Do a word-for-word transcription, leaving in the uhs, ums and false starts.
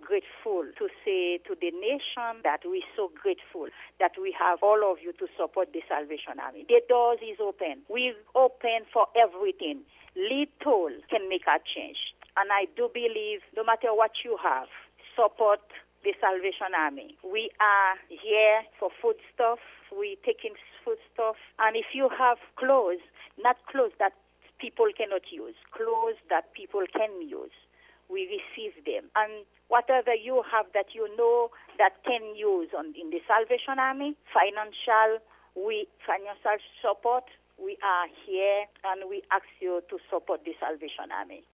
grateful to say to the nation that we're so grateful that we have all of you to support the Salvation Army. The doors is open. We're open for everything. Little can make a change. And I do believe no matter what you have, support the Salvation Army. We are here for foodstuff. We're taking foodstuff. And if you have clothes, not clothes that people cannot use, clothes that people can use, we receive them. And whatever you have that you know that can use on in the Salvation Army, financial, we financial support, we are here and we ask you to support the Salvation Army.